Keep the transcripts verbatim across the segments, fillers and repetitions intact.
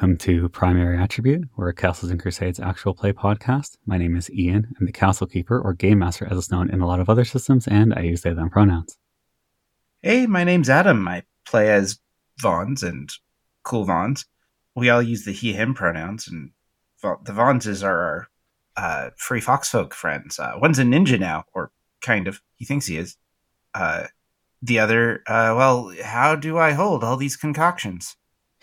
Welcome to Primary Attribute, we're a Castles and Crusades actual play podcast. My name is Ian. I'm the Castle Keeper, or Game Master as it's known in a lot of other systems, and I use they, them pronouns. Hey, my name's Adam. I play as Vons and Cool Vons. We all use the he, him pronouns, and the Vonses are our uh, free foxfolk friends. Uh, one's a ninja now, or kind of. He thinks he is. Uh, the other, uh, well, how do I hold all these concoctions?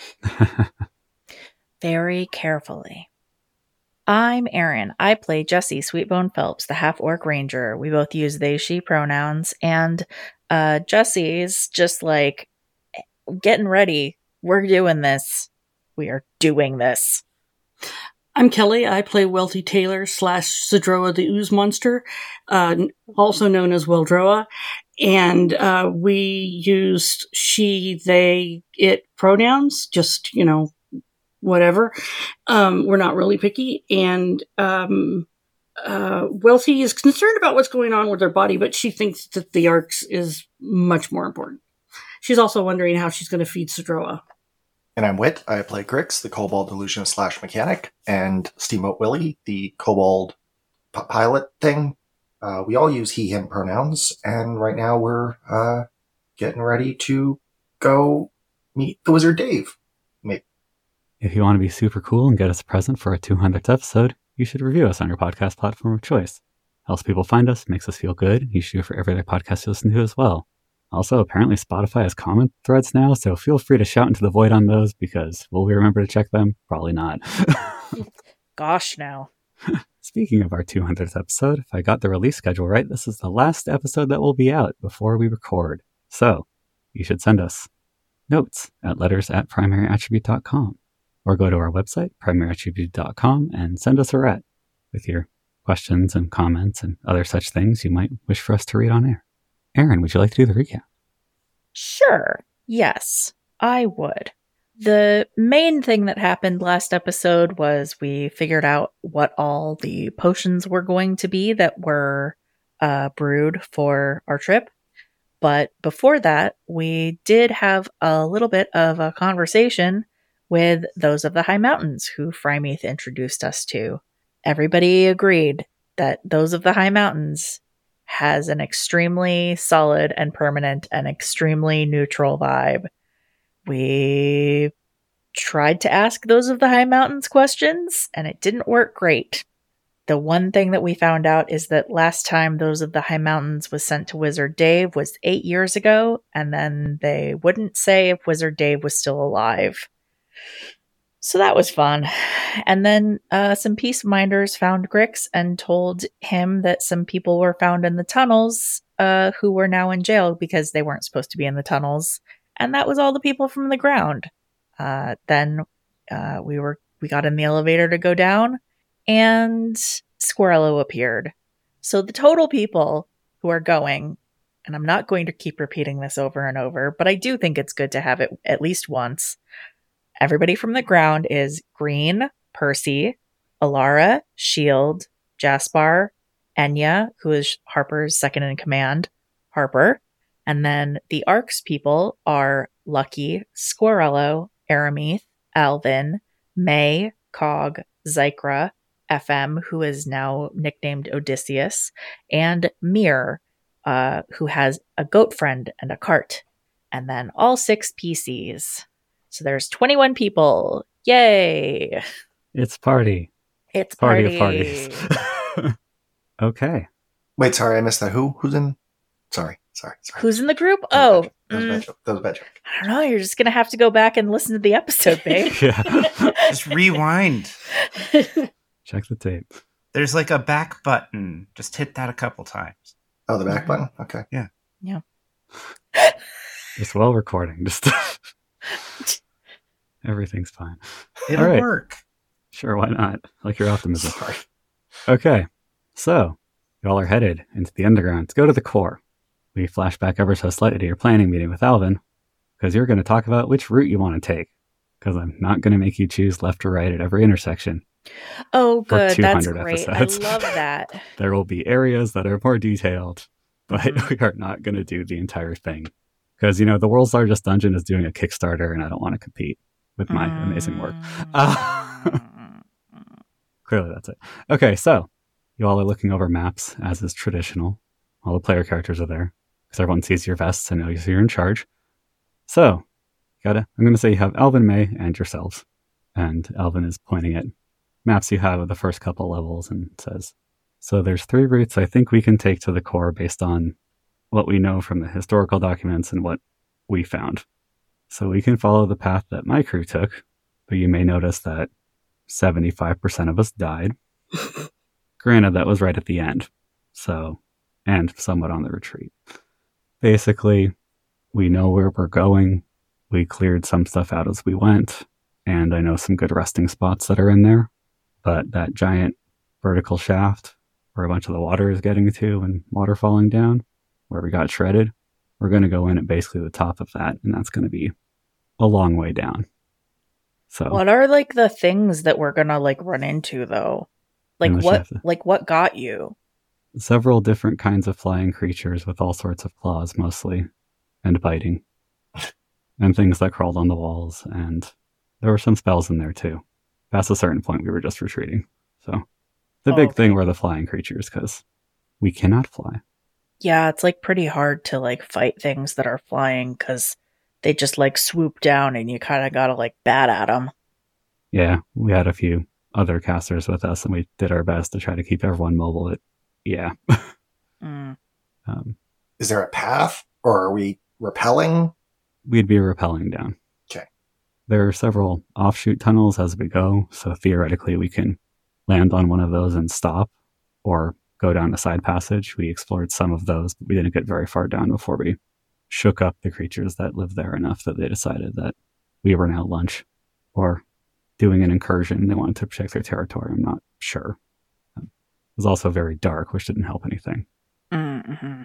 Very carefully. I'm Erin. I play Jesse Sweetbone Phelps, the half-orc ranger. We both use they, she pronouns, and uh, Jesse's just like, getting ready. We're doing this. We are doing this. I'm Kelly. I play Wealthy Taylor slash Sidroa the Ooze Monster, uh, also known as Wildroa. And uh, we used she, they, it pronouns, just, you know, whatever. Um, we're not really picky. And um, uh, Wealthy is concerned about what's going on with her body, but she thinks that the Arcs is much more important. She's also wondering how she's going to feed Sidroa. And I'm Wit. I play Grix, the Kobold Illusionist slash Mechanic, and Steamboat Willie, the Kobold p- pilot thing. Uh, we all use he, him pronouns, and right now we're uh, getting ready to go meet the Wizard Dave. Maybe. If you want to be super cool and get us a present for our two hundredth episode, you should review us on your podcast platform of choice. Helps people find us, makes us feel good. You should do it for every other podcast you listen to as well. Also, apparently Spotify has comment threads now, so feel free to shout into the void on those, because will we remember to check them? Probably not. Gosh, no. Speaking of our two hundredth episode, if I got the release schedule right, this is the last episode that will be out before we record. So, you should send us notes at letters at primary attribute dot com, or go to our website, primary attribute dot com, and send us a rat with your questions and comments and other such things you might wish for us to read on air. Erin, would you like to do the recap? Sure. Yes, I would. The main thing that happened last episode was we figured out what all the potions were going to be that were uh, brewed for our trip. But before that, we did have a little bit of a conversation with those of the High Mountains who Frymeath introduced us to. Everybody agreed that those of the High Mountains has an extremely solid and permanent and extremely neutral vibe. We tried to ask those of the High Mountains questions, and it didn't work great. The one thing that we found out is that last time those of the High Mountains was sent to Wizard Dave was eight years ago, and then they wouldn't say if Wizard Dave was still alive. So that was fun. And then uh, some Peace Minders found Grix and told him that some people were found in the tunnels uh, who were now in jail because they weren't supposed to be in the tunnels. And that was all the people from the ground. Uh, then uh, we were we got in the elevator to go down, and Squirrello appeared. So the total people who are going, and I'm not going to keep repeating this over and over, but I do think it's good to have it at least once. Everybody from the ground is Green, Percy, Alara, Shield, Jaspar, Enya, who is Harper's second in command, Harper. And then the Arcs people are Lucky, Squirrello, Arameath, Alvin, May, Cog, Zykra, F M, who is now nicknamed Odysseus, and Mir, uh, who has a goat friend and a cart. And then all six P Cs. So there's twenty-one people. Yay! It's party. It's party. party. Party of parties. Okay. Wait, sorry, I missed that. Who? Who's in? Sorry, sorry, sorry. Who's in the group? That was Oh, a bad joke. That was a bad mm, joke. That was a bad joke. I don't know. You're just going to have to go back and listen to the episode, babe. Yeah. Just rewind. Check the tape. There's like a back button. Just hit that a couple times. Oh, the back button? Okay. Yeah. Just while recording. Just everything's fine. It'll All right. work. Sure, why not? Like your optimism. Sorry. Okay. So, y'all are headed into the underground to go to the core. We flash back ever so slightly to your planning meeting with Alvin, because you're going to talk about which route you want to take. Because I'm not going to make you choose left or right at every intersection. Oh, good. That's two hundred great. episodes. I love that. There will be areas that are more detailed, but Mhm. we are not going to do the entire thing. Because, you know, the world's largest dungeon is doing a Kickstarter, and I don't want to compete. with my amazing work. Uh, clearly that's it. Okay, so you all are looking over maps, as is traditional. All the player characters are there, because everyone sees your vests and knows you're in charge. So, gotta, I'm going to say you have Alvin, May, and yourselves. And Alvin is pointing at maps you have of the first couple levels and says, so there's three routes I think we can take to the core based on what we know from the historical documents and what we found. So we can follow the path that my crew took, but you may notice that seventy-five percent of us died. Granted, that was right at the end, so, and somewhat on the retreat. Basically, we know where we're going. We cleared some stuff out as we went, and I know some good resting spots that are in there, but that giant vertical shaft where a bunch of the water is getting to and water falling down, where we got shredded, we're going to go in at basically the top of that, and that's going to be a long way down. So, what are like the things that we're gonna like run into though? Like what? To, like what got you? Several different kinds of flying creatures with all sorts of claws, mostly, and biting, and things that crawled on the walls, and there were some spells in there too. Past a certain point, we were just retreating. So, the oh, big okay. thing were the flying creatures because we cannot fly. Yeah, it's like pretty hard to like fight things that are flying because they just like swoop down and you kind of gotta like bat at them. Yeah, we had a few other casters with us and we did our best to try to keep everyone mobile. But yeah. mm. um, Is there a path or are we rappelling? We'd be rappelling down. Okay. There are several offshoot tunnels as we go, so theoretically we can land on one of those and stop or go down a side passage. We explored some of those, but we didn't get very far down before we shook up the creatures that lived there enough that they decided that we were now lunch or doing an incursion. They wanted to protect their territory. I'm not sure. Um, it was also very dark, which didn't help anything. Mm-hmm.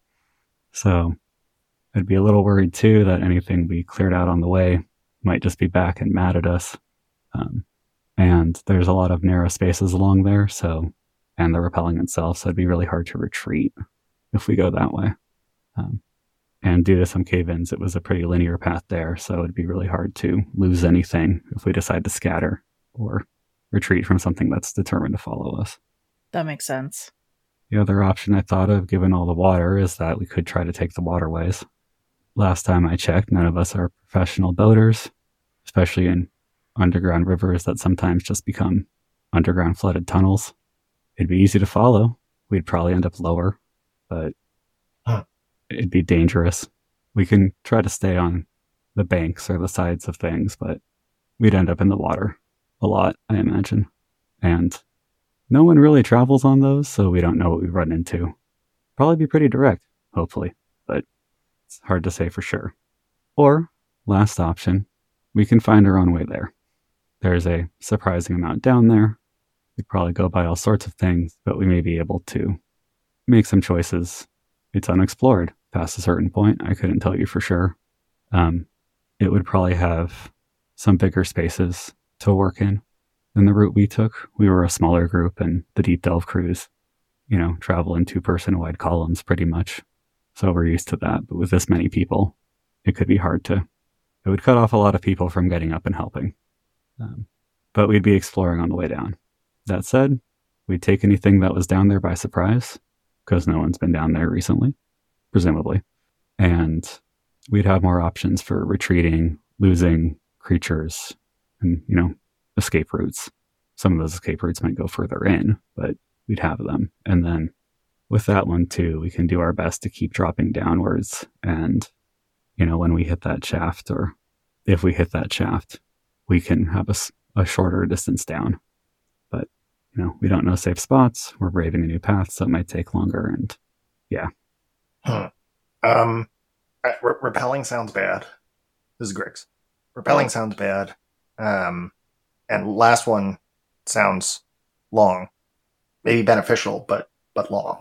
So I'd be a little worried too that anything we cleared out on the way might just be back and mad at us. Um, and there's a lot of narrow spaces along there, so, and the rappelling itself, so it'd be really hard to retreat if we go that way. Um, and due to some cave-ins, it was a pretty linear path there, so it'd be really hard to lose anything if we decide to scatter or retreat from something that's determined to follow us. That makes sense. The other option I thought of, given all the water, is that we could try to take the waterways. Last time I checked, none of us are professional boaters, especially in underground rivers that sometimes just become underground flooded tunnels. It'd be easy to follow. We'd probably end up lower, but huh. It'd be dangerous. We can try to stay on the banks or the sides of things, but we'd end up in the water a lot, I imagine. And no one really travels on those, so we don't know what we run into. Probably be pretty direct, hopefully, but it's hard to say for sure. Or, last option, we can find our own way there. There's a surprising amount down there. We'd probably go by all sorts of things, but we may be able to make some choices. It's unexplored past a certain point. I couldn't tell you for sure. Um, it would probably have some bigger spaces to work in than the route we took. We were a smaller group, and the Deep Delve crews, you know, travel in two-person wide columns pretty much. So we're used to that. But with this many people, it could be hard to... It would cut off a lot of people from getting up and helping. Um, but we'd be exploring on the way down. That said, we'd take anything that was down there by surprise, because no one's been down there recently, presumably. And we'd have more options for retreating, losing creatures, and, you know, escape routes. Some of those escape routes might go further in, but we'd have them. And then with that one too, we can do our best to keep dropping downwards. And, you know, when we hit that shaft, or if we hit that shaft, we can have a, a shorter distance down. But, you know, we don't know safe spots. We're braving a new path, so it might take longer. And yeah. Hmm. Um, re- repelling sounds bad. This is Griggs. Repelling sounds bad. Um, and last one sounds long. Maybe beneficial, but but long.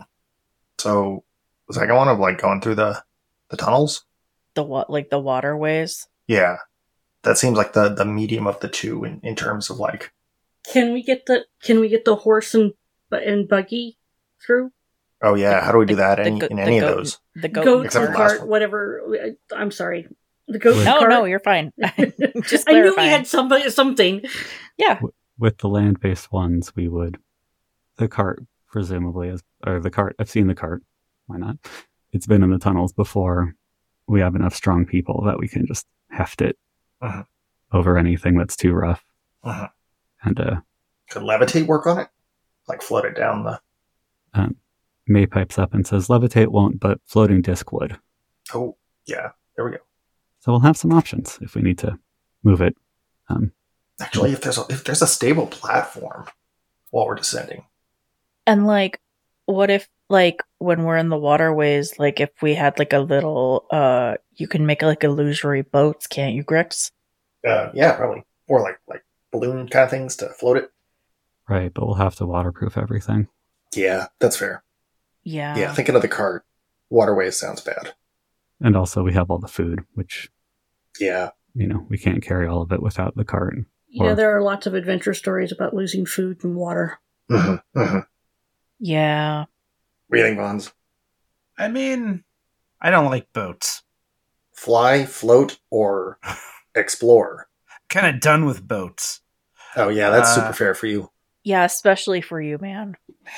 So the second one of like going through the the tunnels. The what, like the waterways? Yeah, that seems like the the medium of the two in, in terms of like. Can we get the Can we get the horse and and buggy through? Oh yeah, how do we do that The- in, the in go- any the of goat- those? The goat, Goat Except or for the last cart, one. whatever. I'm sorry. The goat. No, cart? no, you're fine. Just I knew we clarifying. had somebody, something. Yeah. With the land-based ones, we would the cart presumably is or the cart. I've seen the cart. Why not? It's been in the tunnels before. We have enough strong people that we can just heft it uh-huh. over anything that's too rough. Uh-huh. And uh, could levitate work on it? Like float it down the. Um, May pipes up and says, "Levitate won't, but floating disc would." Oh yeah, there we go. So we'll have some options if we need to move it. Um, Actually, if there's a, if there's a stable platform while we're descending, And like, what if like when we're in the waterways, like if we had like a little, uh, you can make like illusory boats, can't you, Grix? uh, yeah, probably, or like like balloon kind of things to float it. right, but we'll have to waterproof everything. Yeah, that's fair. Yeah. Yeah, thinking of the cart, waterways sounds bad. And also we have all the food, which, Yeah, you know, we can't carry all of it without the cart. Yeah, Or- there are lots of adventure stories about losing food and water. mm-hmm, mm-hmm. Yeah. What do you think, Vons? I mean, I don't like boats. Fly, float, or explore? Kind of done with boats. Oh yeah, that's Uh, super fair for you. Yeah, especially for you, man.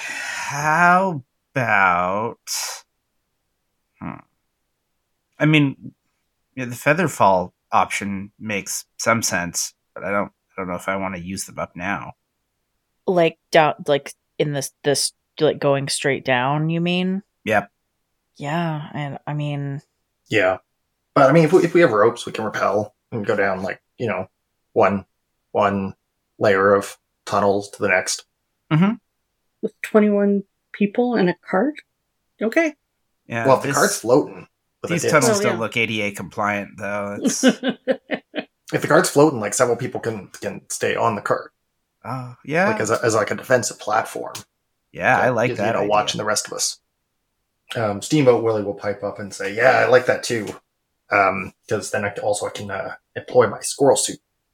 How about? Hmm. I mean, yeah, the featherfall option makes some sense, but I don't. I don't know if I want to use them up now. Like down, like in this, this, like going straight down. You mean? Yep. Yeah, and I mean, Yeah, but I mean, if we, if we have ropes, we can rappel and go down like you know one one layer of tunnels to the next. With twenty-one people and a cart? Okay. Yeah. well, if the this- cart's floating, with a these disc, tunnels Oh, still yeah. look A D A compliant, though. It's if the cart's floating, like several people can can stay on the cart, oh yeah, like as a, as like a defensive platform. yeah. I like you that. know, idea. watching the rest of us. Um, Steamboat Willie will pipe up and say, "Yeah, I like that too," because then I can- also I can uh, employ my squirrel suit.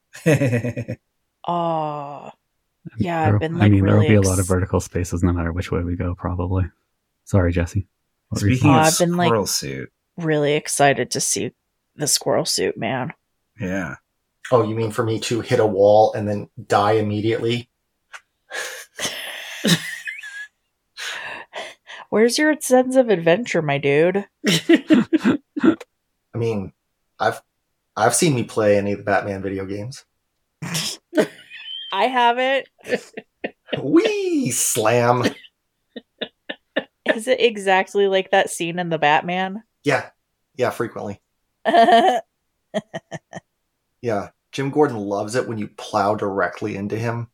oh, yeah, There- I've been I like mean, there will really be a ex- lot of vertical spaces no matter which way we go, probably. Sorry, Jesse. What were you Speaking Oh, of I've been, like- squirrel suit, really excited to see the squirrel suit, man. yeah. Oh, you mean for me to hit a wall and then die immediately? Where's your sense of adventure, my dude? saying? I mean, I've I've seen me play any of the Batman video games. I haven't. Wee slam. Is it exactly like that scene in the Batman? Yeah, yeah, frequently. Oh, Yeah, Jim Gordon loves it when you plow directly into him.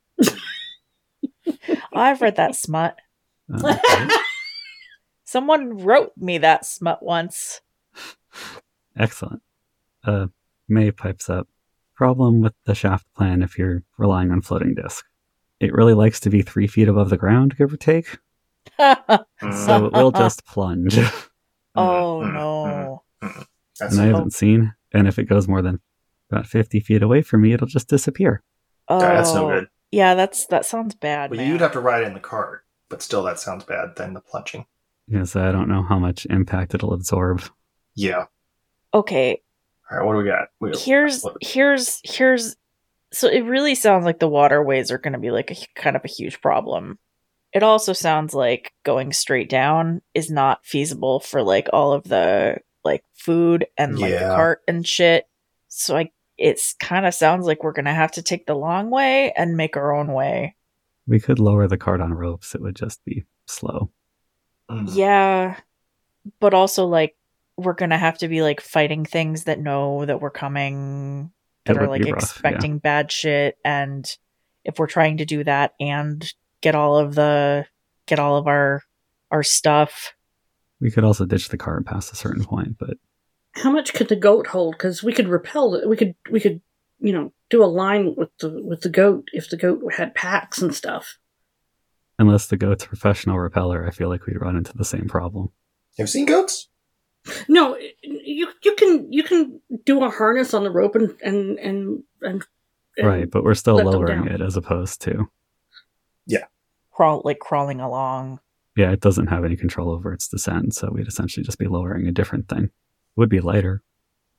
I've read that smut. Uh, okay. Someone wrote me that smut once. Excellent. Uh, May pipes up. Problem with the shaft plan if you're relying on floating disc. It really likes to be three feet above the ground, give or take. Mm, So it will just plunge. And Oh mm, no. That's I it. haven't seen. And if it goes more than about fifty feet away from me, it'll just disappear. Oh, Yeah, that's no good. Yeah, that's that sounds bad. Well, man. you'd have to ride in the cart, but still, that sounds bad. Then the plunging. Because I don't know how much impact it'll absorb. Yeah. Okay, All right. What do we got? We, here's what- here's here's so it really sounds like the waterways are going to be like a kind of a huge problem. It also sounds like going straight down is not feasible for like all of the like food and like the Yeah. cart and shit. So I it's kind of sounds like we're going to have to take the long way and make our own way. We could lower the cart on ropes. It would just be slow. Mm. Yeah, but also like we're going to have to be like fighting things that know that we're coming, that It are would like be rough, yeah. expecting bad shit, and if we're trying to do that and get all of the get all of our our stuff. We could also ditch the cart past a certain point, but How much could the goat hold? Because we could repel it. We could, we could, you know, do a line with the with the goat if the goat had packs and stuff. unless the goat's a professional repeller, I feel like we'd run into the same problem. Have you seen goats? No, you you can you can do a harness on the rope and and and, and, and Right, but we're still let them lowering down. it as opposed to, Crawl like crawling along. yeah, it doesn't have any control over its descent, so we'd essentially just be lowering a different thing. Would be lighter.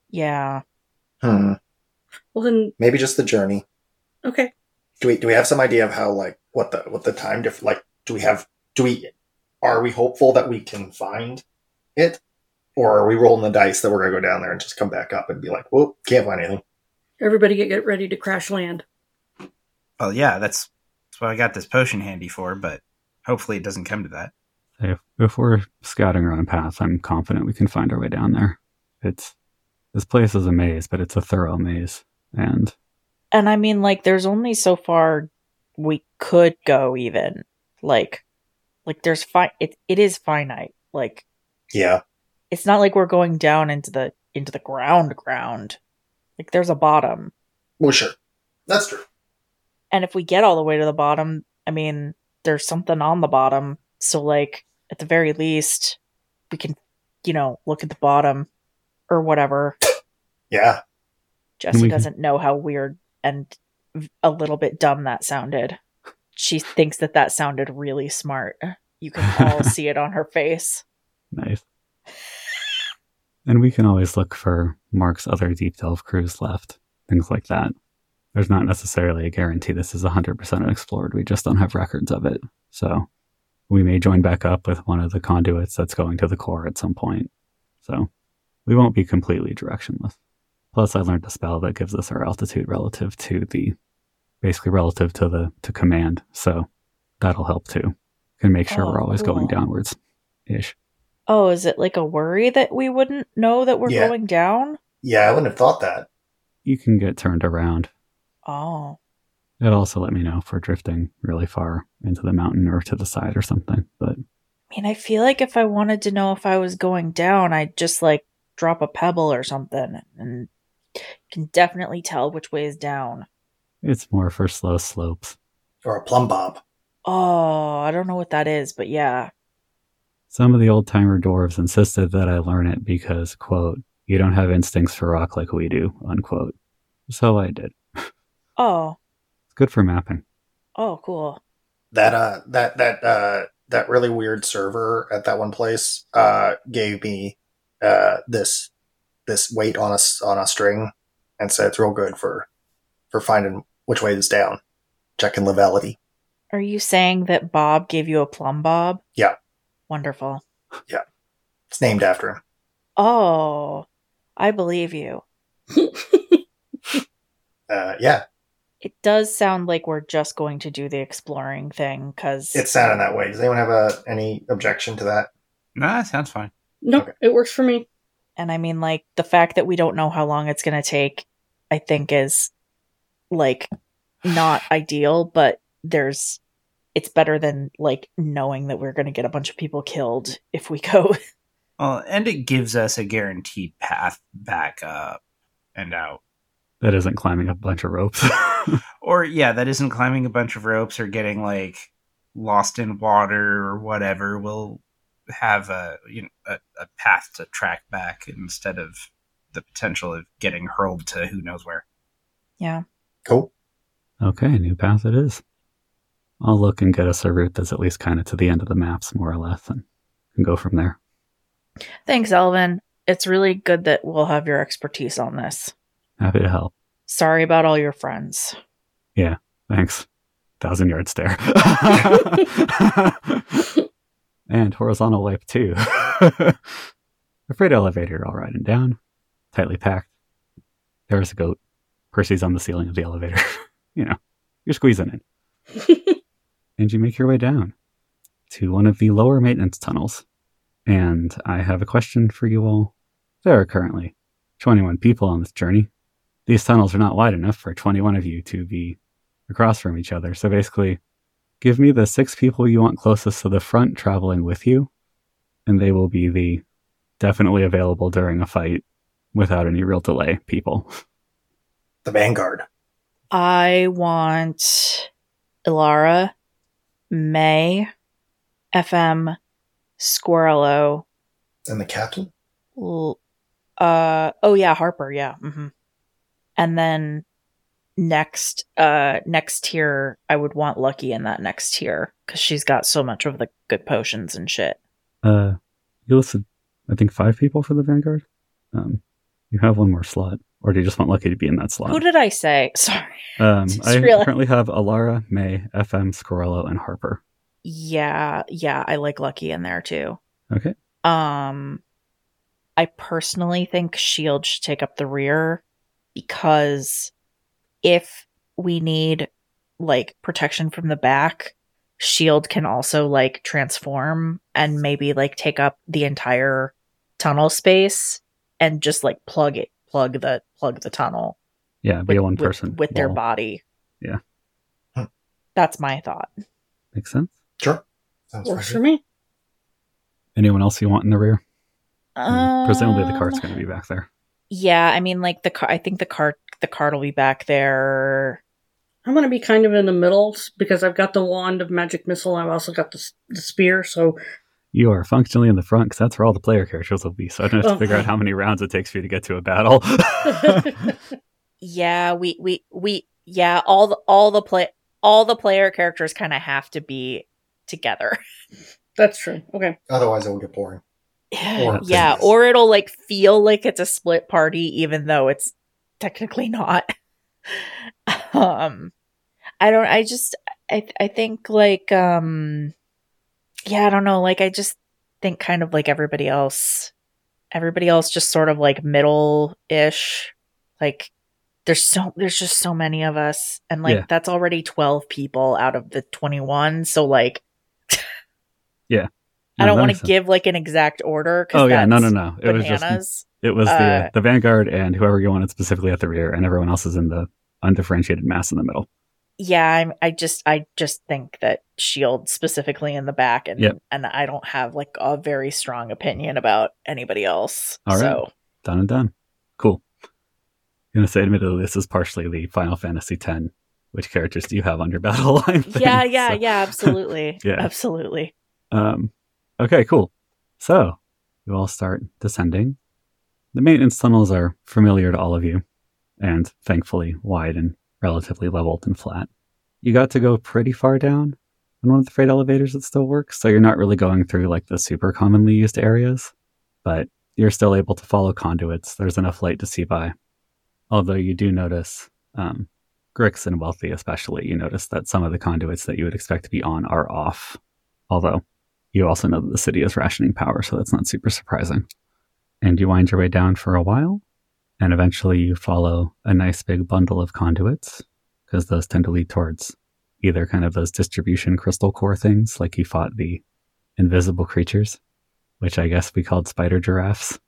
Yeah. Hmm. Well, then, Maybe just the journey. okay. Do we do we have some idea of how like what the what the time diff like? Do we have do we are we hopeful that we can find it, or are we rolling the dice that we're gonna go down there and just come back up and be like, whoop, can't find anything? Everybody get, get ready to crash land. Well, yeah, that's that's what I got this potion handy for. But hopefully, it doesn't come to that. If, if we're scouting around paths, I'm confident we can find our way down there. It's this place is a maze, but it's a thorough maze, and And I mean, like, there's only so far we could go, even. Like, like there's fi- it, it is finite. Like, Yeah. it's not like we're going down into the into the ground ground. Like, there's a bottom. Well, sure. That's true. And if we get all the way to the bottom, I mean, there's something on the bottom. So, like, at the very least, we can, you know, look at the bottom or whatever. Yeah. Jessie We- doesn't know how weird and a little bit dumb that sounded. She thinks that that sounded really smart. You can all see it on her face. nice. And we can always look for Mark's other Deep Delve crews left, things like that. There's not necessarily a guarantee this is one hundred percent explored. We just don't have records of it. So we may join back up with one of the conduits that's going to the core at some point. So we won't be completely directionless. Plus, I learned a spell that gives us our altitude relative to the, basically relative to the to command. So that'll help too. Can make sure Oh, we're always going cool. downwards, ish. Oh, is it like a worry that we wouldn't know that we're Yeah. going down? Yeah, I wouldn't have thought that. You can get turned around. Oh. It'll also let me know if we're drifting really far into the mountain or to the side or something. But I mean, I feel like if I wanted to know if I was going down, I'd just like drop a pebble or something and can definitely tell which way is down. it's more for slow slopes. Or a plumb bob. Oh, I don't know what that is, but yeah. Some of the old timer dwarves insisted that I learn it because, quote, you don't have instincts for rock like we do, unquote. So I did. Oh. It's good for mapping. Oh, cool. That uh that that uh that really weird server at that one place uh gave me uh this this weight on a s- on a string and said it's real good for for finding which way is down, checking levelity. Are you saying that Bob gave you a plumb bob? Yeah. Wonderful. It's named after him. Oh, I believe you. Uh yeah, It does sound like we're just going to do the exploring thing, because it's sounding that way. Does anyone have a, any objection to that? Nah, sounds fine. Nope, Okay. it works for me. and I mean, like, the fact that we don't know how long it's going to take, I think is, like, not ideal, but there's, it's better than, like, knowing that we're going to get a bunch of people killed if we go. Well, and it gives us a guaranteed path back up and out. That isn't climbing up a bunch of ropes. Or, yeah, that isn't climbing a bunch of ropes or getting, like, lost in water or whatever. We'll have a, you know, a, a path to track back instead of the potential of getting hurled to who knows where. Yeah. Cool. Okay, new path it is. I'll look and get us a route that's at least kind of to the end of the maps, more or less, and can go from there. Thanks, Elvin. It's really good that we'll have your expertise on this. Happy to help. Sorry about all your friends. Thanks. Thousand yard stare. And horizontal wipe too. Afraid elevator all riding down. Tightly packed. There's a goat. Percy's on the ceiling of the elevator. You know, you're squeezing in. And you make your way down to one of the lower maintenance tunnels. And I have a question for you all. There are currently twenty-one people on this journey. These tunnels are not wide enough for twenty-one of you to be across from each other. So basically, give me the six people you want closest to the front traveling with you, and they will be the definitely available during a fight without any real delay people. The Vanguard. I want Ilara, May, F M, Squirrelo, And the captain? L- uh, oh yeah, Harper, yeah. hmm And then next, uh, next tier, I would want Lucky in that next tier, because she's got so much of the good potions and shit. Uh, you listed, I think, five people for the Vanguard. Um, You have one more slot. Or do you just want Lucky to be in that slot? Who did I say? Sorry. Um, Just I realized- currently have Alara, May, F M, Scorello, and Harper. Yeah, yeah, I like Lucky in there too. Okay. Um, I personally think Shield should take up the rear because if we need like protection from the back, Shield can also like transform and maybe like take up the entire tunnel space and just like plug it, plug the plug the tunnel. Yeah, be with, a one with- person. with, their wall. body. Yeah. Hmm. That's my thought. Makes sense. Sure. Sounds Works for fine. me. Anyone else you want in the rear? Um, Presumably the cart's going to be back there. Yeah, I mean, like the car. I think the cart, the cart will be back there. I'm going to be kind of in the middle because I've got the wand of magic missile. I've also got the, the spear. So You are functionally in the front because that's where all the player characters will be. So I don't have to Oh. figure out how many rounds it takes for you to get to a battle. Yeah, we we we yeah. All the all the play all the player characters kind of have to be together. that's true. Okay. Otherwise, it will get boring. Or yeah, things. or it'll like feel like it's a split party, even though it's technically not. um, I don't. I just. I. I think like. Um. Yeah, I don't know. Like, I just think kind of like everybody else. Everybody else just sort of like middle-ish. Like, there's so there's just so many of us, and like Yeah. that's already twelve people out of the twenty-one. So like, Yeah. I No, don't that want makes to sense. give like an exact order. 'Cause Oh yeah, no, no, that's no. It was just bananas. it was the Uh, the Vanguard and whoever you wanted specifically at the rear, and everyone else is in the undifferentiated mass in the middle. Yeah, I'm, I just I just think that Shield specifically in the back, and Yep. and I don't have like a very strong opinion about anybody else. All right. So Done and done. Cool. I'm gonna say, admittedly, this is partially the Final Fantasy X. Which characters do you have on your battle line? thing, yeah, yeah, so- yeah, absolutely, Yeah. absolutely. Um, okay, cool. So, you all start descending. The maintenance tunnels are familiar to all of you, and thankfully wide and relatively leveled and flat. You got to go pretty far down on one of the freight elevators that still works, so you're not really going through like the super commonly used areas, but you're still able to follow conduits. There's enough light to see by. Although you do notice, um, Grix and Wealthy especially, you notice that some of the conduits that you would expect to be on are off. Although, you also know that the city is rationing power, so that's not super surprising. And you wind your way down for a while, and eventually you follow a nice big bundle of conduits, because those tend to lead towards either kind of those distribution crystal core things, like you fought the invisible creatures, which I guess we called spider giraffes.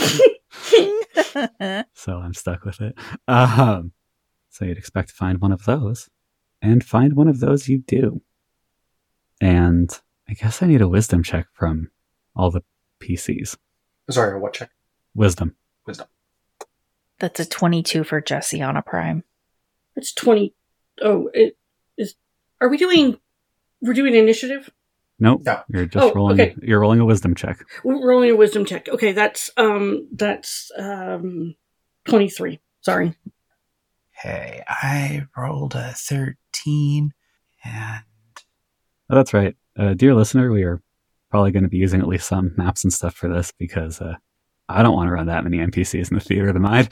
So I'm stuck with it. Um, so you'd expect to find one of those, and find one of those you do. And I guess I need a wisdom check from all the P Cs. Sorry, what check? Wisdom. Wisdom. That's a twenty-two for Jesse on a prime. It's twenty. Oh, it is. Are we doing? We're doing initiative. Nope. No. You're just Oh, rolling. okay. You're rolling a wisdom check. We're rolling a wisdom check. Okay, that's um, that's um, twenty-three. Sorry. Hey, I rolled a thirteen, and Oh, that's right. Uh, dear listener, we are probably going to be using at least some maps and stuff for this because uh, I don't want to run that many N P Cs in the theater of the mind.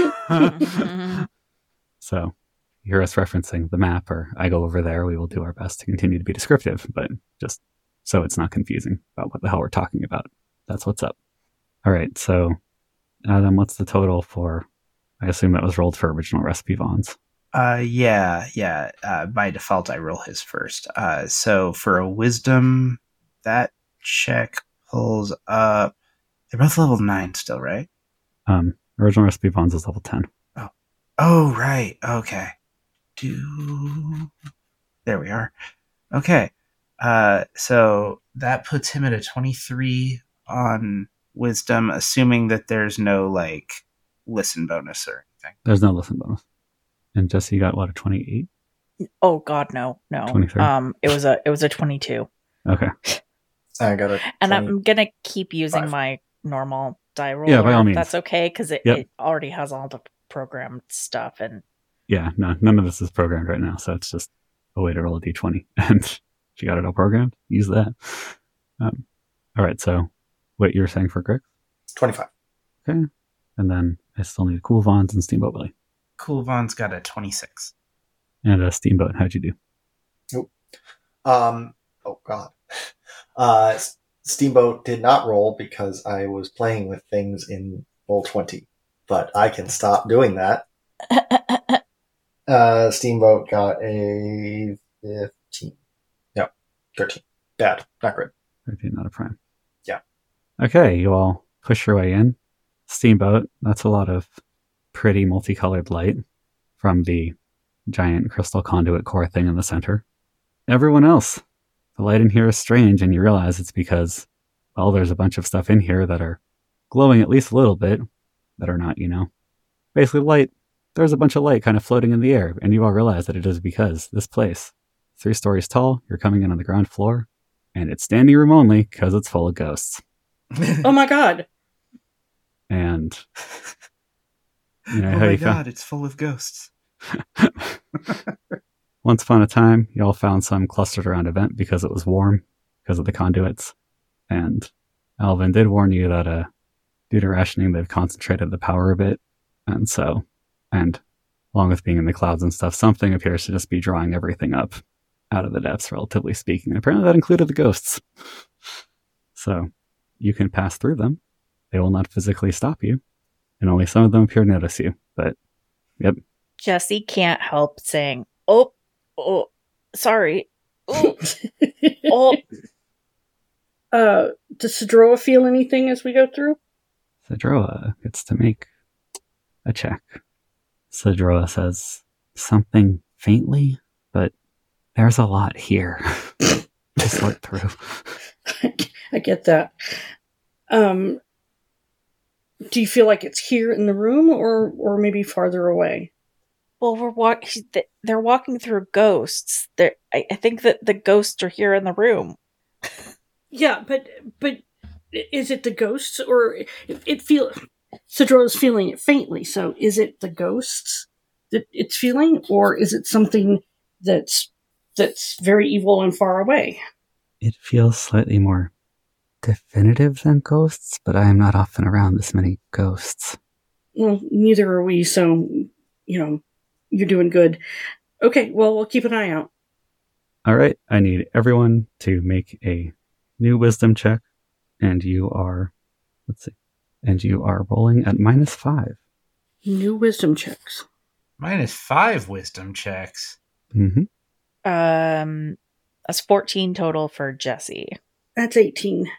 So, you hear us referencing the map, or I go over there, we will do our best to continue to be descriptive, but just so it's not confusing about what the hell we're talking about. That's what's up. All right, so Adam, what's the total for? I assume that was rolled for original recipe Vons. Uh, yeah, yeah. Uh, by default, I roll his first. Uh, so for a wisdom, that check pulls up. They're both level nine still, right? Um, original recipe Vons is level ten. Oh, right. Okay. Do there we are. Okay. Uh, so that puts him at a twenty-three on wisdom, assuming that there's no like listen bonus or anything. There's no listen bonus. And Jesse got what, a twenty-eight? Oh God, no, no. twenty-three. Um, it was a it was a twenty-two, Okay. I got it. and I'm gonna keep using Five. my normal die roller. Yeah, by all if means. That's okay because it, Yep. it already has all the programmed stuff, and Yeah, no, none of this is programmed right now, so it's just a way to roll a d twenty. And if you got it all programmed, use that. Um, all right, so what you were saying for Greg? twenty-five. Okay. And then I still need Cool Vons and Steamboat Willie. Cool Von's got a twenty-six. And a Steamboat, how'd you do? Nope. Um, oh, God. Uh, Steamboat did not roll because I was playing with things in roll twenty. But I can stop doing that. uh, Steamboat got a fifteen. No, thirteen. Bad. Not great. thirteen, not a prime. Yeah. Okay, you all push your way in. Steamboat, that's a lot of pretty multicolored light from the giant crystal conduit core thing in the center. Everyone else, the light in here is strange, and you realize it's because, well, there's a bunch of stuff in here that are glowing at least a little bit, that are not, you know. Basically, light, there's a bunch of light kind of floating in the air, and you all realize that it is because this place, three stories tall, you're coming in on the ground floor, and it's standing room only because it's full of ghosts. Oh my god. And you know oh how my you god, found it's full of ghosts. once upon a time you all found some clustered around a vent because it was warm because of the conduits, and Alvin did warn you that uh due to rationing they've concentrated the power a bit, and so and along with being in the clouds and stuff, something appears to just be drawing everything up out of the depths, relatively speaking, and apparently that included the ghosts. So you can pass through them. They will not physically stop you, and only some of them appear to notice you. But, yep. Jesse can't help saying, oh, oh, sorry. Oh, oh. Uh, does Sidroa feel anything as we go through? Sidroa gets to make a check. Sidroa says something faintly, but there's a lot here to sort through. I get that. Um, do you feel like it's here in the room, or or maybe farther away? Well, we're walk- they're walking through ghosts. They're, I, I think that the ghosts are here in the room. Yeah, but but is it the ghosts, or it, it feel Sidroa's feeling it faintly? So is it the ghosts that it's feeling, or is it something that's that's very evil and far away? It feels slightly more definitive than ghosts, but I am not often around this many ghosts. Well, neither are we, so, you know, you're doing good. Okay, well, we'll keep an eye out. All right, I need everyone to make a new wisdom check, and you are, let's see, and you are rolling at minus five. New wisdom checks. Minus five wisdom checks. Mm-hmm. Um, that's fourteen total for Jesse. That's eighteen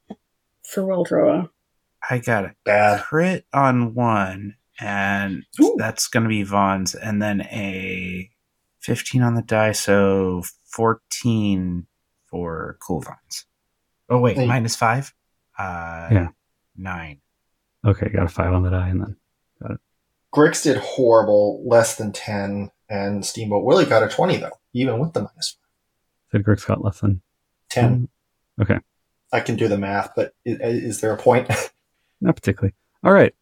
for Weldroa. I got a Bad. crit on one, and Ooh. that's going to be Vaughn's, and then a fifteen on the die, so fourteen for Cool Vaughn's. Oh, wait, Hey. minus five? Uh, Yeah. Nine. Okay, got a five on the die, and then got it. Grix did horrible, less than ten, and Steamboat Willie got a twenty, though, even with the minus Sid Grix got less than ten. Okay, I can do the math, but is, is there a point? not particularly. All right.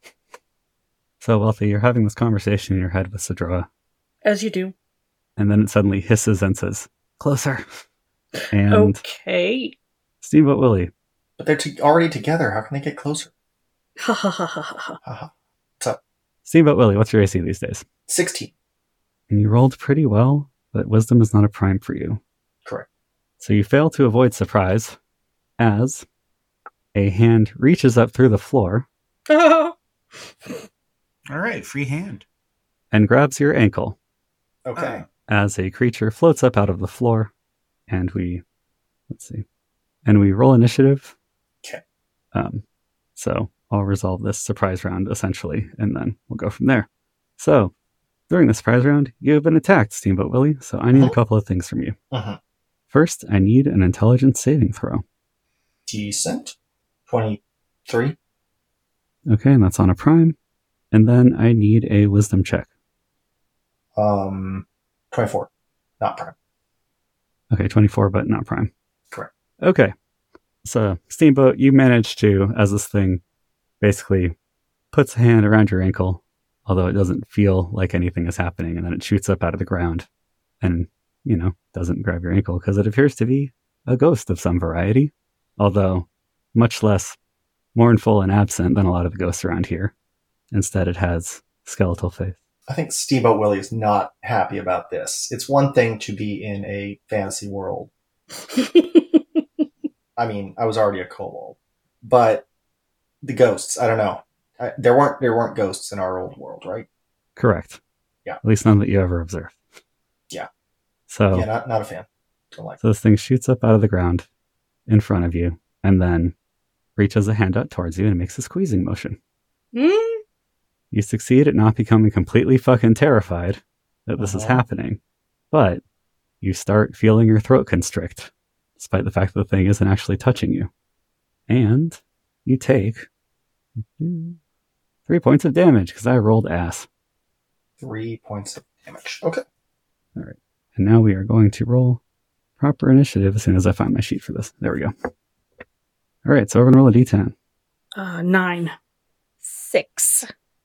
So, Wealthy, you're having this conversation in your head with Sidroa, As you do. and then it suddenly hisses and says, closer. And Okay. Steamboat Willie, But they're to- already together. How can they get closer? Ha ha ha ha ha. Haha. What's up? Steamboat Willie, what's your A C these days? sixteen. And you rolled pretty well, but wisdom is not a prime for you. Correct. So you fail to avoid surprise as a hand reaches up through the floor All right, free hand. and grabs your ankle Okay. as a creature floats up out of the floor. And we, let's see, and we roll initiative. Okay. Um, so I'll resolve this surprise round essentially, and then we'll go from there. So during the surprise round, you have been attacked, Steamboat Willie. So I need a Oh. couple of things from you. Uh-huh. First, I need an intelligence saving throw. Decent. twenty-three. Okay, and that's on a prime. And then I need a wisdom check. Um, twenty-four. Not prime. Okay, twenty-four, but not prime. Correct. Okay. So, Steamboat, you managed to, as this thing basically puts a hand around your ankle, although it doesn't feel like anything is happening, and then it shoots up out of the ground and, you know, doesn't grab your ankle because it appears to be a ghost of some variety, although much less mournful and absent than a lot of the ghosts around here. Instead, it has skeletal face. I think Steamboat Willie is not happy about this. It's one thing to be in a fantasy world. I mean, I was already a kobold, but the ghosts, I don't know. I, there weren't there weren't ghosts in our old world, right? Correct. Yeah. At least none that you ever observed. Yeah. So, yeah, not not a fan. Don't like. So this thing shoots up out of the ground in front of you and then reaches a hand out towards you and makes a squeezing motion. Mm? You succeed at not becoming completely fucking terrified that this Uh-huh. is happening, but you start feeling your throat constrict, despite the fact that the thing isn't actually touching you. And you take three points of damage because I rolled ass. Three points of damage. Okay. All right. And now we are going to roll proper initiative as soon as I find my sheet for this. There we go. All right, so we're going to roll a d ten. Uh, nine. Six.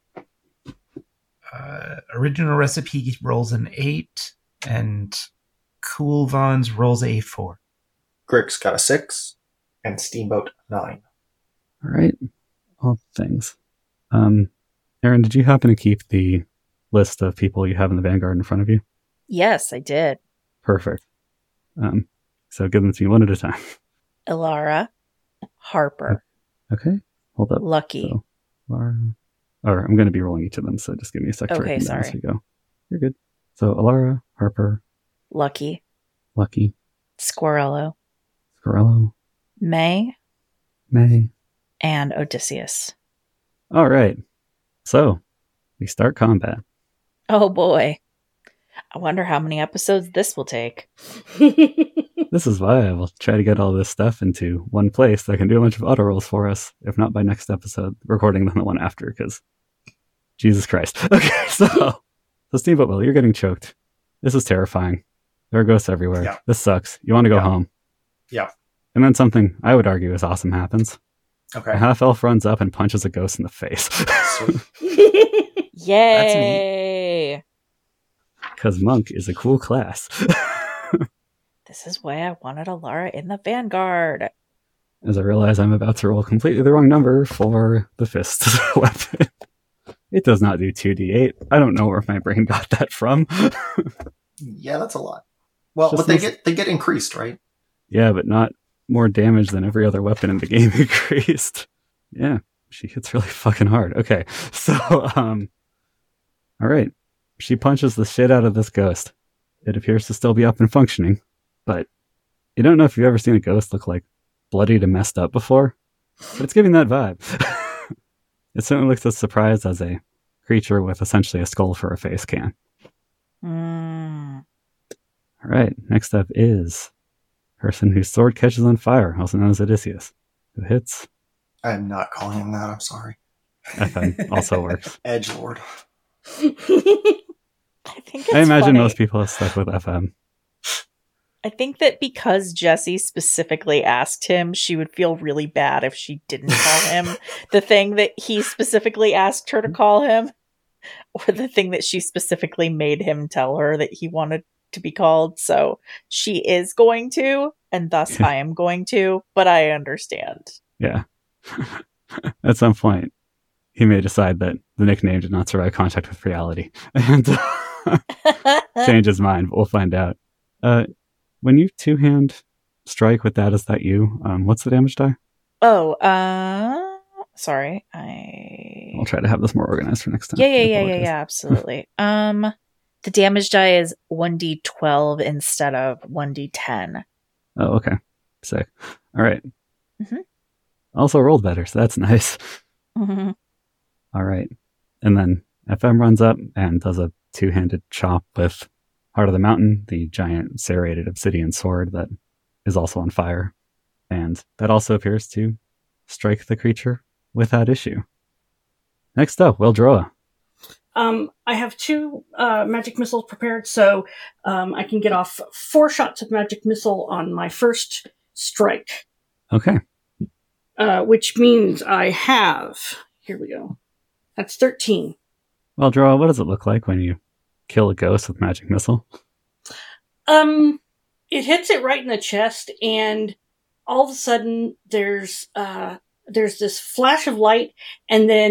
Uh, original recipe rolls an eight, and Cool Vons rolls a four. Grix got a six, and Steamboat nine. All right. All things. Um, Aaron, did you happen to keep the list of people you have in the Vanguard in front of you? Yes, I did. Perfect. Um, so give them to me one at a time. Ilara, Harper, Okay. Hold up. Lucky. So, Laura. Or I'm going to be rolling each of them, so just give me a sec to Okay, write them down as sorry. we go. You're good. So Alara, Harper, Lucky, Lucky, Squirrello, Scorello, May, May. and Odysseus. All right. So we start combat. Oh boy. I wonder how many episodes this will take. This is why I will try to get all this stuff into one place that can do a bunch of auto rolls for us, if not by next episode, recording them the one after, because Jesus Christ. Okay, so, so Steamboat Will, you're getting choked. This is terrifying. There are ghosts everywhere. Yeah. This sucks. You want to go Yeah. home. Yeah. And then something I would argue is awesome happens. A Okay. half elf runs up and punches a ghost in the face. Sweet. Yay! Because Monk is a cool class. This is why I wanted Alara in the Vanguard. As I realize I'm about to roll completely the wrong number for the fist weapon. It does not do two d eight. I don't know where my brain got that from. Yeah, that's a lot. Well, Just but they looks- get they get increased, right? Yeah, but not more damage than every other weapon in the game increased. Yeah, she hits really fucking hard. Okay, so, um, all right. She punches the shit out of this ghost. It appears to still be up and functioning, but you don't know if you've ever seen a ghost look like bloodied and messed up before, but it's giving that vibe. It certainly looks as surprised as a creature with essentially a skull for a face can. Mm. All right, next up is person whose sword catches on fire, also known as Odysseus, who hits. I'm not calling him that. I'm sorry. F N also works. Edgelord. I think it's I imagine funny. most people have stuck with F M. I think that because Jessie specifically asked him, she would feel really bad if she didn't call him the thing that he specifically asked her to call him, or the thing that she specifically made him tell her that he wanted to be called. So she is going to, and thus I am going to, but I understand. Yeah. At some point, he may decide that the nickname did not survive contact with reality and change his mind, but we'll find out. Uh, when you two-hand strike with that, is that you? Um, what's the damage die? Oh, uh, sorry. I. I'll try to have this more organized for next time. Yeah, I yeah, yeah, yeah, apologize. yeah, absolutely. um, the damage die is one d twelve instead of one d ten. Oh, okay. Sick. All right. Mhm. Also rolled better, so that's nice. Mhm. All right. And then F M runs up and does a two-handed chop with Heart of the Mountain, the giant serrated obsidian sword that is also on fire. And that also appears to strike the creature without issue. Next up, Wildroa. Um, I have two uh, magic missiles prepared, so um, I can get off four shots of magic missile on my first strike, Okay. uh, which means I have. Here we go. That's thirteen. Wildroa, what does it look like when you kill a ghost with magic missile? Um, it hits it right in the chest, and all of a sudden there's uh there's this flash of light, and then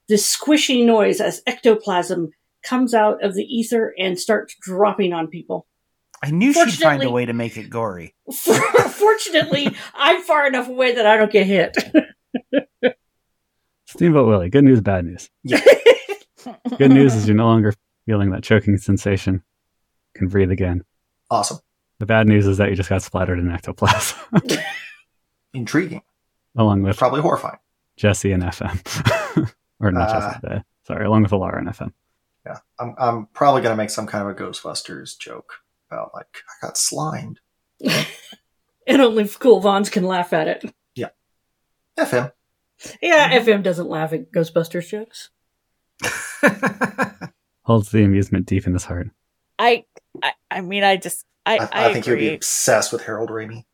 this squishy noise as ectoplasm comes out of the ether and starts dropping on people. I knew she'd find a Fortunately- way to make it gory. Fortunately, I'm far enough away that I don't get hit. Steamboat Willie, good news, bad news. Yeah. Good news is you're no longer feeling that choking sensation. Can breathe again. Awesome. The bad news is that you just got splattered in ectoplasm, Intriguing. along with Probably horrifying. Jesse and F M. Or not Uh, Jesse, uh, sorry, along with Alara and F M. Yeah. I'm, I'm probably going to make some kind of a Ghostbusters joke about, like, I got slimed. And only cool Vons can laugh at it. F him. Yeah, F M doesn't laugh at Ghostbusters jokes. Holds the amusement deep in his heart. I, I, I mean, I just, I, I, I, I think you'd agree. be obsessed with Harold Ramey.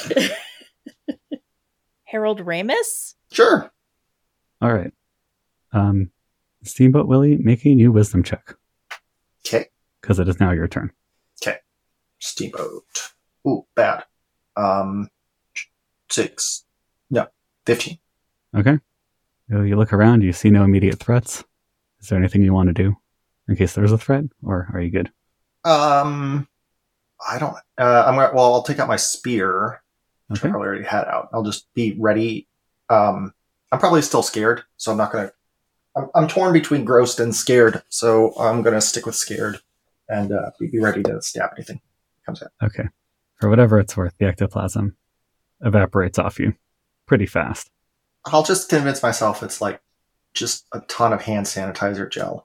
Harold Ramis? Sure. All right. Um, Steamboat Willie, make a new wisdom check, Okay. because it is now your turn. Steamboat. Ooh, bad. Um, six. No, fifteen. Okay. So you look around, you see no immediate threats. Is there anything you want to do in case there's a threat, or are you good? Um, I don't. Uh, I'm gonna. Well, I'll take out my spear, which I Okay. probably already had out. I'll just be ready. Um, I'm probably still scared, so I'm not gonna. I'm, I'm torn between grossed and scared, so I'm gonna stick with scared and uh, be be ready to stab anything that comes out. Okay. For whatever it's worth, the ectoplasm evaporates off you pretty fast. I'll just convince myself it's like just a ton of hand sanitizer gel.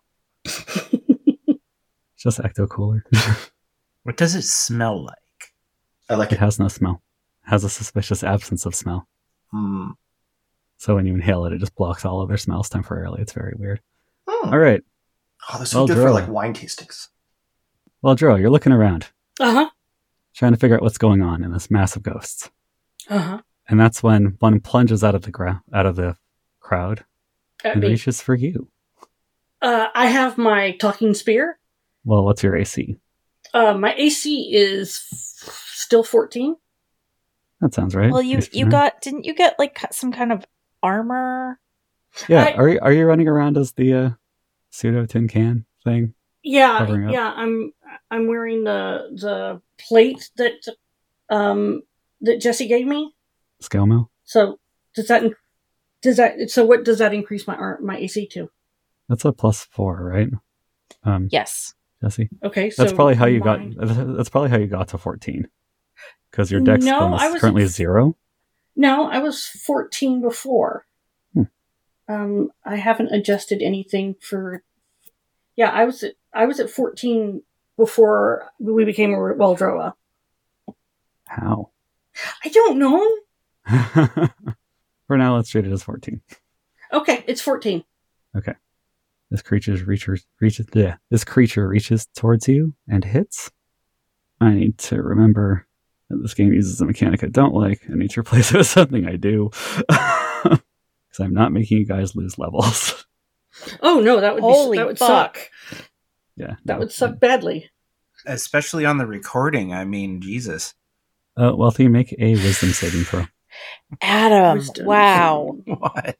It's just ecto cooler. What does it smell like? I like It it. has no smell. It has a suspicious absence of smell. Hmm. So when you inhale it, it just blocks all other smells temporarily. It's very weird. Hmm. All right. Oh, this Well, would be good for Drew. like wine tastings. Well, Dro, you're looking around, Uh-huh. trying to figure out what's going on in this mass of ghosts. Uh-huh. And that's when one plunges out of the gra- out of the crowd At and me. reaches for you. Uh, I have my talking spear. Well, what's your A C? Uh, my A C is f- still fourteen. That sounds right. Well, you, Nice to you know. got, didn't you get like some kind of armor? Yeah, I- are you, are you running around as the uh, pseudo tin can thing? Yeah, Covering up. yeah. I'm I'm wearing the the plate that um that Jesse gave me. Scale mill? So does that does that so what does that increase my ar- my A C to? That's a plus four, right? Um, Yes. Jesse, Okay, so that's probably how you mine- got. That's probably how you got to fourteen. Because your dex No, bonus I is was- currently zero. No, I was fourteen before. Hmm. Um, I haven't adjusted anything for. Yeah, I was at, I was at fourteen before we became a Weldroa. How? I don't know. For now, let's treat it as fourteen. Okay, it's fourteen. This creature reaches reaches yeah. This creature reaches towards you and hits. I need to remember that this game uses a mechanic I don't like. I need to replace it with something I do. Because I'm not making you guys lose levels. Oh no, that would Holy be that would fuck. suck. Yeah. That no. would suck badly. Especially on the recording. I mean, Jesus. Uh, Wealthy, make a wisdom saving throw. Adam, Wisdom. wow. What?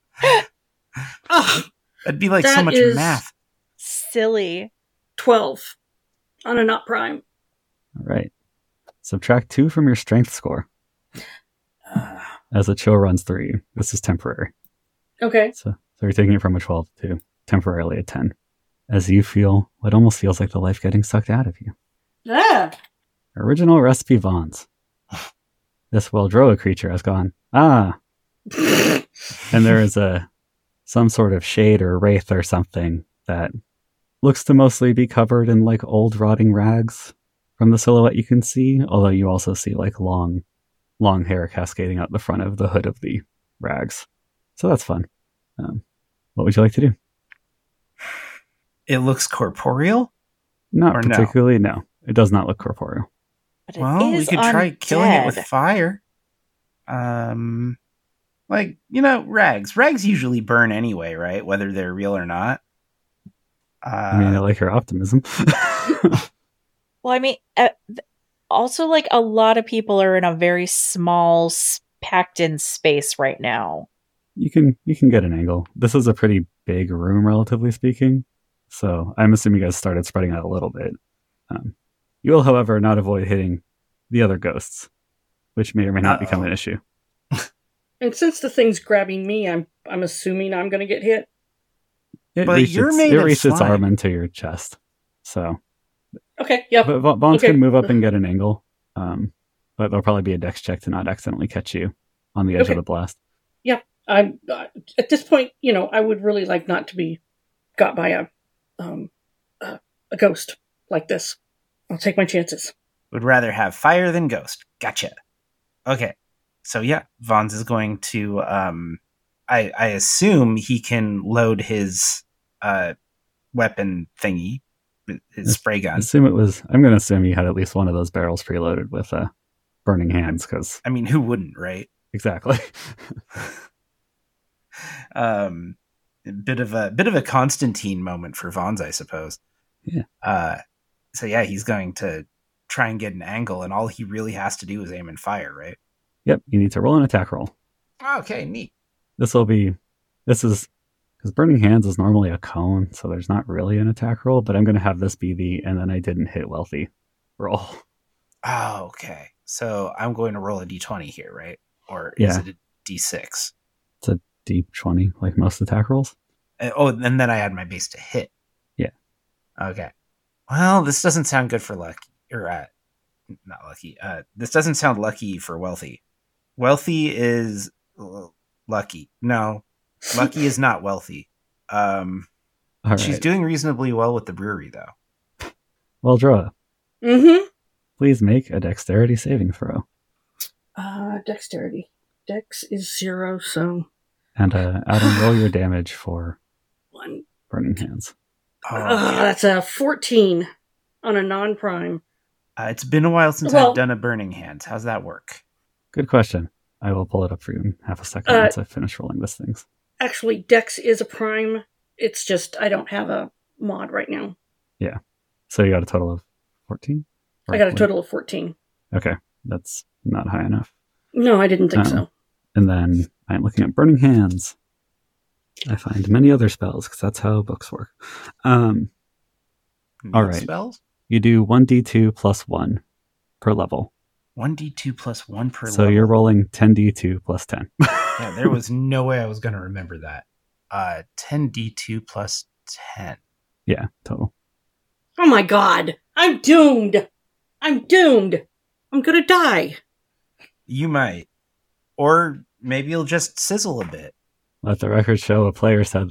Ugh, That'd be like so That much is- math. Silly. twelve on a not prime. All right. Subtract two from your strength score Uh, as a chill runs through you. This is temporary. Okay. So, so you're taking it from a twelve to temporarily a ten. As you feel what almost feels like the life getting sucked out of you. Ah. Original recipe Vons. This Weldroa creature has gone, ah, and there is a some sort of shade or wraith or something that looks to mostly be covered in like old rotting rags from the silhouette you can see, although you also see like long, long hair cascading out the front of the hood of the rags. So that's fun. Um, what would you like to do? it looks corporeal? Not Or no? particularly, no. It does not look corporeal. But it Well, we is could try killing it with undead. fire. Um, like, you know, rags. Rags usually burn anyway, right? Whether they're real or not. Uh, I mean, I like your optimism. Well, I mean, uh, th- also, like, a lot of people are in a very small, s- packed in space right now. you can you can get an angle. This is a pretty big room, relatively speaking. So I'm assuming you guys started spreading out a little bit. Um, you will, however, not avoid hitting the other ghosts, which may or may not Uh-oh. become an issue. And since the thing's grabbing me, I'm I'm assuming I'm going to get hit. It But reached you're its, made it of reached its slime. arm into your chest. So, Okay, yeah. but Va- Vons Okay. can move up and get an angle. Um, but there'll probably be a dex check to not accidentally catch you on the edge Okay. of the blast. I'm uh, at this point, you know, I would really like not to be got by a um uh, a ghost like this. I'll take my chances. Would rather have fire than ghost. Gotcha. Okay. So yeah, Vons is going to um I I assume he can load his uh weapon thingy, his spray I gun. assume it was. I'm going to assume you had at least one of those barrels preloaded with uh, burning hands, because I mean, who wouldn't, right? exactly. um a bit of a bit of a Constantine moment for Vons, I suppose. Yeah. Uh so yeah, he's going to try and get an angle, and all he really has to do is aim and fire, right? Yep. You need to roll an attack roll. Okay, neat. This will be. This is because burning hands is normally a cone, so there's not really an attack roll. But I'm going to have this be the and then I didn't hit wealthy roll. Oh, okay. So I'm going to roll a d twenty here, right? Or is Yeah. it a d six? D twenty, like most attack rolls. Uh, oh, and then I add my base to hit. Yeah. Okay. Well, this doesn't sound good for lucky. Or, uh, not lucky. Uh, this doesn't sound lucky for wealthy. Wealthy is uh, lucky. No, lucky is not wealthy. Um, All right. She's doing reasonably well with the brewery, though. Well, Droa, Mm-hmm. please make a dexterity saving throw. Uh, dexterity. Dex is zero, so And uh, Adam, roll your damage for one. burning hands. Oh, Ugh, yeah. that's a fourteen on a non-prime. Uh, it's been a while since Well- I've done a burning hand. How's that work? Good question. I will pull it up for you in half a second Uh, once I finish rolling these things. Actually, Dex is a prime. It's just I don't have a mod right now. So you got a total of fourteen? I got a total of fourteen. Okay, that's not high enough. No, I didn't think Um, so. And then I'm looking at burning hands. I find many other spells because that's how books work. Um, All Need right. Spells? you do one d two plus one per level. one d two plus one per so level. you're rolling ten d two plus ten. Yeah, there was no way I was going to remember that. Uh, ten d two plus ten. Yeah, total. Oh my god! I'm doomed! I'm doomed! I'm gonna die! You might. Or maybe you'll just sizzle a bit. Let the record show a player said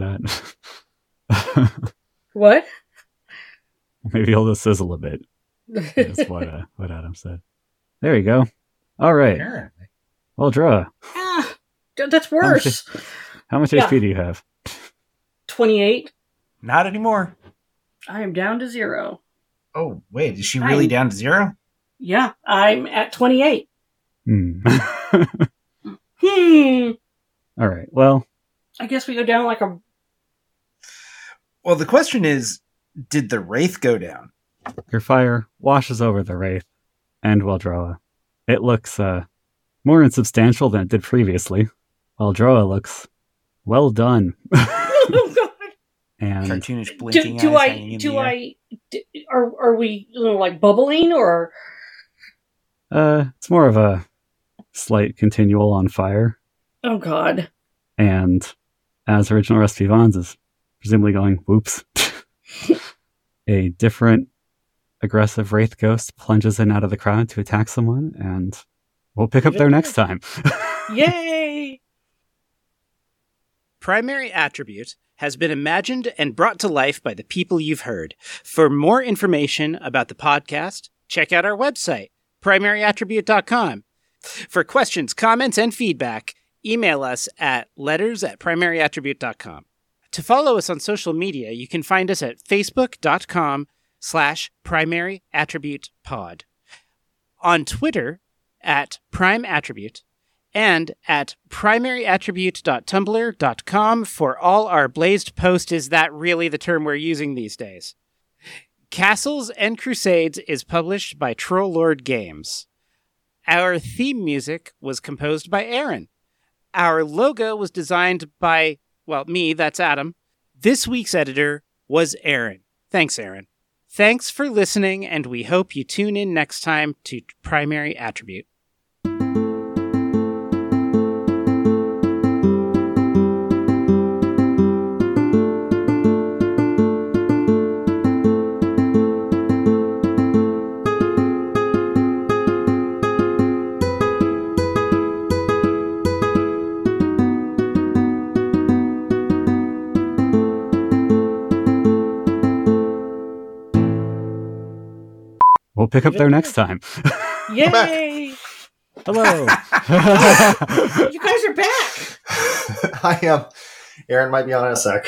that. What? Maybe he'll just sizzle a bit. That's what, uh, what Adam said. There you go. All right. Apparently. Well, Droa, Ah, th- that's much worse. how much Yeah. H P do you have? twenty-eight. Not anymore. I am down to zero. Oh, wait, is she really I'm- down to zero? Yeah, I'm at twenty-eight. Hmm. Hmm. All right. Well, I guess we go down like a. Well, the question is, did the Wraith go down? your fire washes over the wraith and Weldroa. It looks uh, more insubstantial than it did previously. Weldroa looks well done. Oh god. And Cartoonish Do, blinking do eyes hanging I? in Do the air. I? d are are we you know, like bubbling or? uh, it's more of a slight continual on fire. Oh god. And as original recipe Vons is presumably going, whoops. A different aggressive wraith ghost plunges in out of the crowd to attack someone, and we'll pick up there next time. Yay! Primary Attribute has been imagined and brought to life by the people you've heard. For more information about the podcast, check out our website, primary attribute dot com. For questions, comments, and feedback, email us at letters at primary attribute dot com. To follow us on social media, you can find us at facebook dot com slash primary attribute pod. On Twitter at prime attribute, and at primary attribute dot tumblr dot com for all our blazed post. Is that really the term we're using these days? Castles and Crusades is published by Troll Lord Games. Our theme music was composed by Aaron. Our logo was designed by, well, me, that's Adam. This week's editor was Aaron. Thanks, Aaron. Thanks for listening, and we hope you tune in next time to Primary Attribute. We'll pick up there next time. Yay! Hello. You guys are back! I am. Aaron might be on in a sec.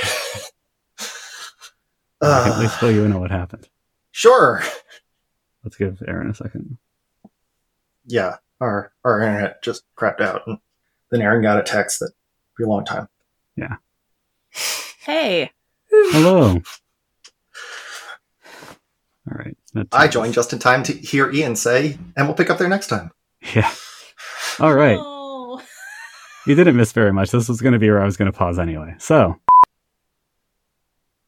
I can at least fill you in on what happened. Sure. Let's give Aaron a second. Yeah, our our internet just crapped out, and then Aaron got a text that for a long time. Yeah. Hey. Hello. All right. I joined just in time to hear Ian say, and we'll pick up there next time. Yeah. All right. Oh. You didn't miss very much. This was going to be where I was going to pause anyway. So,